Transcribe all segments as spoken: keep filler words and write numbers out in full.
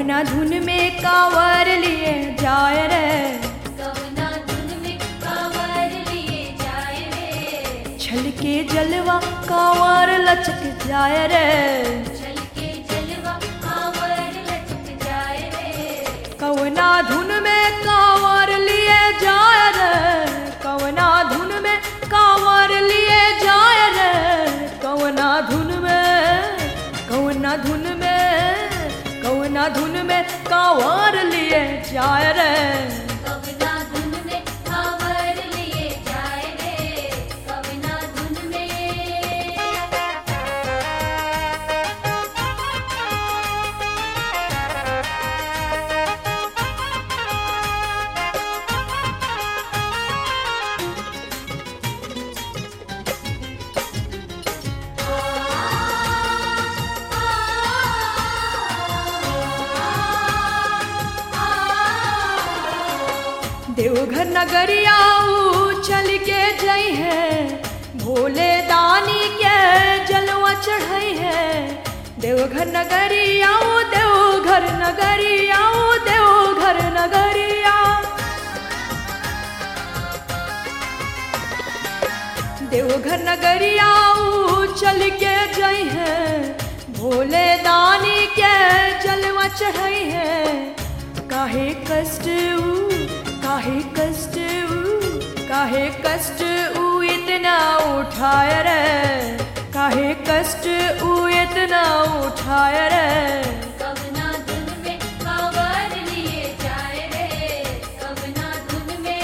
कवना धुन में कांवर लिए जाए रे, कवना धुन में कांवर लिए जाए रे, छलके जलवा कांवर लचक जाए रे, छलके जलवा कांवर लचक जाए रे, कवना धुन में कांवर लिए जाए रे, कवना धुन में कांवर लिए जाए रे, कवना धुन में कवना धुन में कवना धुन में कांवर लिए जाए रे, कवना धुन में कांवर लिए जाए रे, कवना धुन में। देवघर नगरिया चल के जई है, भोले दानी के जलवा चढ़ाई है, देवघर नगरिया देवघर नगरिया देवघर नगरिया, देवघर नगरिया चल के जई है, भोले दानी के जलवा चढ़ाई है, काहे कष्ट काहे कष्ट काहे कष्ट ऊ इतना उठाए रे, काहे कष्ट ऊ इतना उठाए रे, कवना धुन में कांवर लिए जाए रे, कवना धुन में।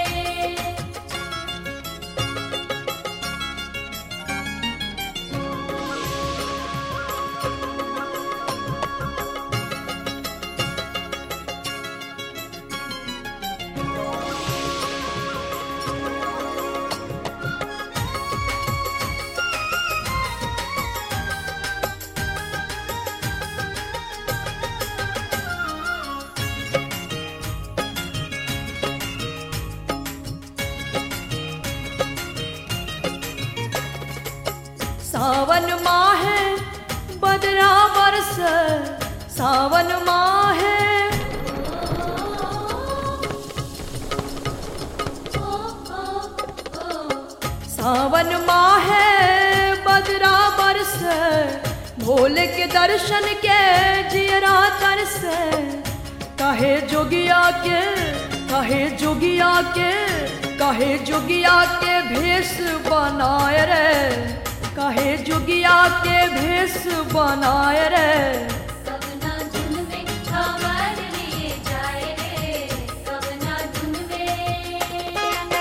सावन माह बदरा बरस, सावन माह सावन माह बदरा बरस, भोले के दर्शन के जियरा तरस, काहे जोगिया के काहे जोगिया के काहे जोगिया के भेष बनाए रे, काहे जोगिया के भेष बनाए रे, कवना धुन में कांवर लिए जाए रे, कवना धुन में।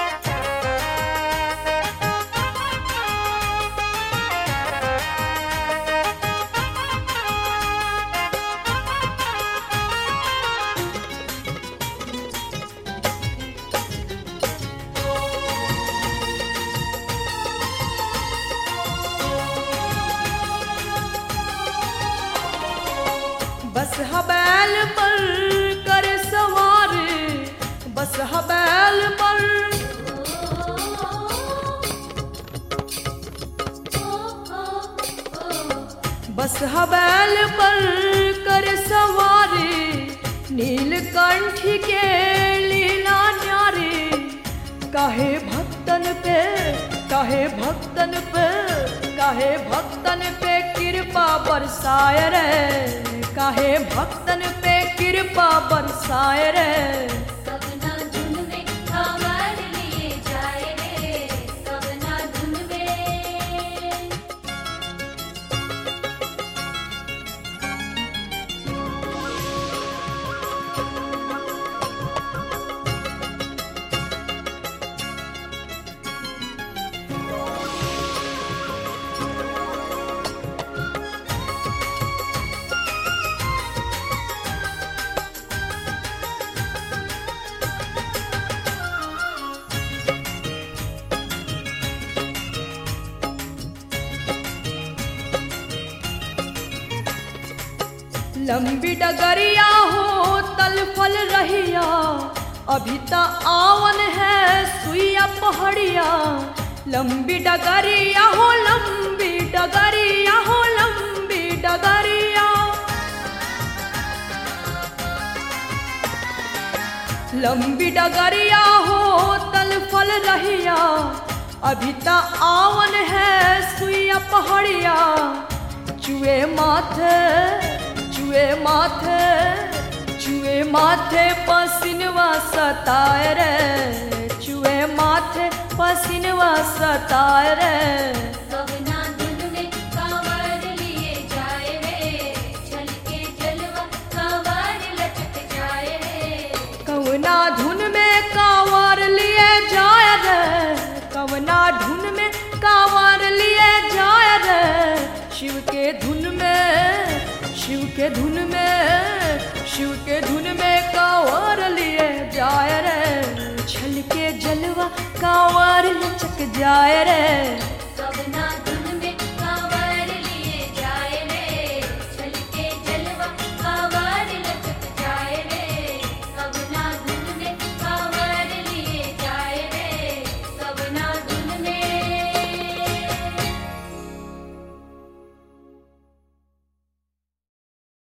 बस हबैल पर कर सवार, बस हबैल पर बस हबैल पर कर सवार, नीलकंठ के लीला न्यारे, काहे भक्तन पे काहे भक्तन पे काहे भक्तन पे कृपा बरसाए रे, काहे भक्तन पे कृपा बरसाए रे, कवना धुन में कांवर लिए जाए रे, कवना धुन में। लंबी डगरिया हो तल फल रहिया, अभी ता आवन है सुइया पहाड़िया, लंबी डगरिया हो लंबी डगरिया हो लंबी डगरिया, लंबी डगरिया हो तल फल रहिया, अभी ता आवन है सुइया पहाड़िया। चुए माथे चुए माथे चुए माथे पसीनवा सताए रे, चुए माथे पसीनवा सताए रे। कवना धुन में कांवर लिए जाए रे, छलके जलवा कांवर लचक जाए रे। कवना धुन में कांवर लिए जाए रे, कवना धुन में कांवर लिए जाए रे। शिव के धुन में शिव के धुन में शिव के धुन में कांवर लिए जाए रे, छलके जलवा कांवर लचक जाए रे।